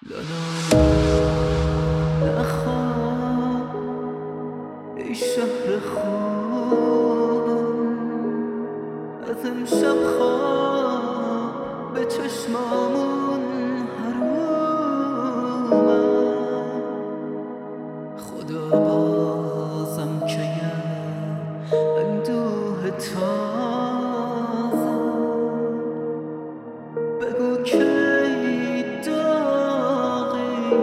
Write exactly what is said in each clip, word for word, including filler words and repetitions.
لالا نخواب ای شهر خوابم، از امشب خواب به چشمامون حرومم. خدا بازم کیم اندوه تازم، بگو کی داغی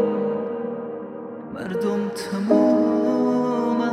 مردم تمومم.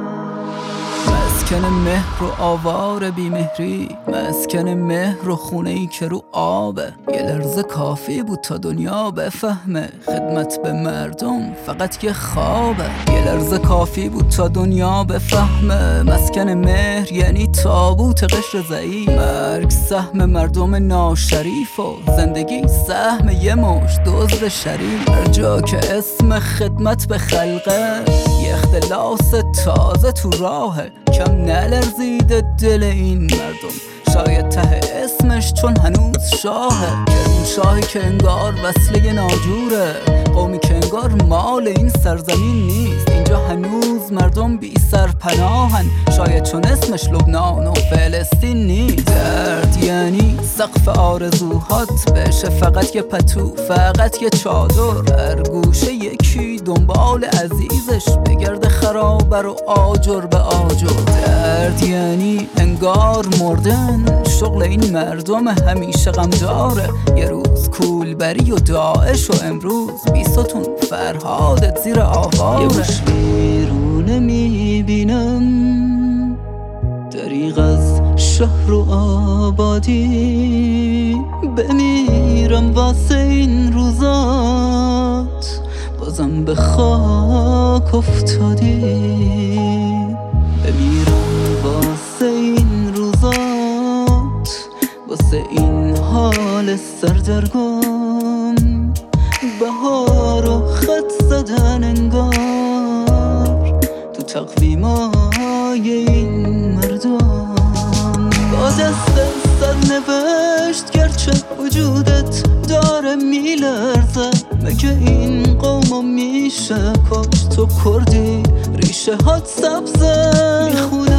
مسکن مهر و آوار بیمهری، مسکن مهر و خونه‌ای که رو آبه. یه لرزه کافی بود تا دنیا بفهمه خدمت به مردم فقط یه خوابه. یه لرزه کافی بود تا دنیا بفهمه مسکن مهر یعنی تابوت قشر ضعیف. مرگ سهم مردم ناشریف و زندگی سهم یه مش دزد شریف. هر جا که اسم خدمت به خلقه، یه اختلاس تازه تو راهه. کم نلرزیده دل این مردم، شاید ته اسمش چون هنوز شاهه. کریم شاهی که انگار وصله ناجوره، قومی که انگار مال این سرزمین نیست. اینجا هنوز مردم بی سرپناهن، شاید چون اسمش لبنان و فلسطین نیست. درد یعنی سقف آرزوهات بشه فقط یه پتو، فقط یه چادر. هر گوشه یکی دنبال عزیزش بگرد خرابر و آجر به آجر. درد یعنی انگار مردن، شغل این مردم همیشه غمداره. یه روز کولبری و داعش و امروز بیستون فرهادت زیر آواره. یه بوش بیرونه میبینم دریغ از شهر و آبادی، بمیرم واسه این روزات بازم به خاک افتادی. بمیرم واسه این روزات، واسه این حال سردرگم. بهار و خط زدن انگار تو تقویمای این مردم. با دست سرنوشت گرچه وجودت داره میلرزه، مگه این قومو میشه کشت؟ تو کردی ریشه هات سبزه. میخونم